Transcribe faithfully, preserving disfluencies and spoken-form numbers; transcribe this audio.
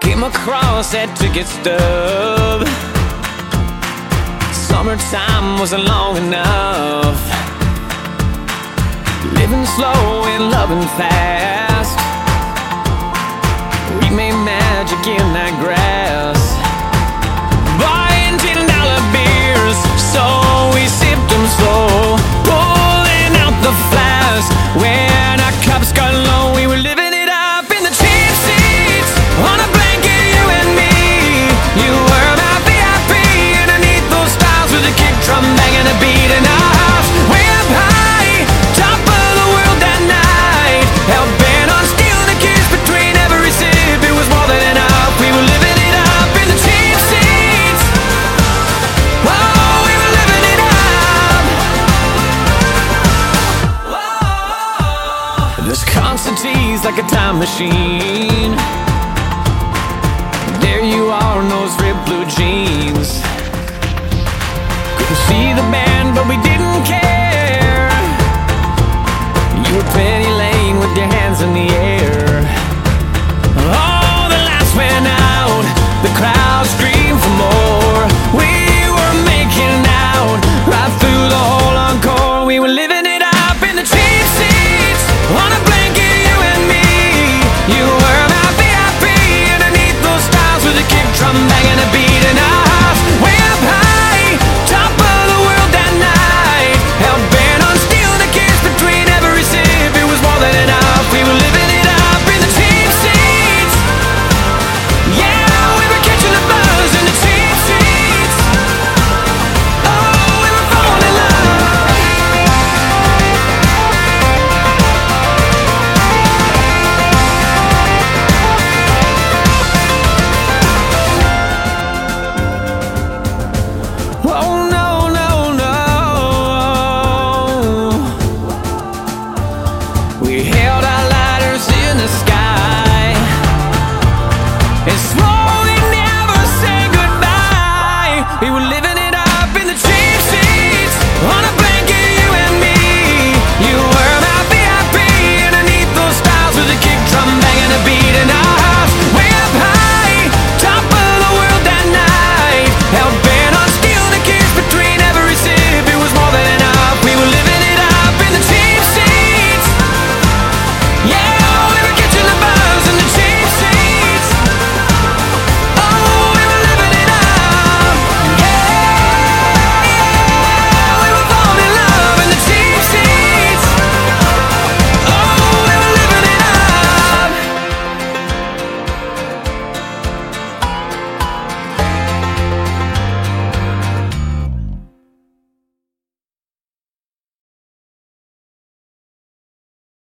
Came across that ticket stub. Summertime wasn't long enough. Living slow and loving fast. We made magic in that grass. Buying ten dollar beers, so we sipped them slow. Pulling out the flask when our cups got low. We were living it up in the cheap seats, on a blanket, you and me. You were my V I P underneath those stars, with a kick drum banging a beat in our house. Way up high, top of the world that night. Hell bent on stealing a kiss between every sip. It was more than enough. We were living it up in the cheap seats. Oh, we were living it up. Whoa. This Constantine's like a time machine. There you are in those ripped blue jeans. Couldn't see the band, but we didn't care. You were Penny Lane with your hands in the air. Oh, the lights went out, the crowd screamed for more. We were making out right through the whole encore. We were living it up in the cheap seats, on a blanket, you and me. You were my V I P underneath those stars, with a kick drum banging a beat in our house. Way up high, top of the world that night. Hell bent on stealing a kiss between every sip. It was more than enough. We were living it up in the cheap seats. Yeah, we were catching the buzz in the cheap seats. Oh, we were falling in love. Oh no, no, no. We had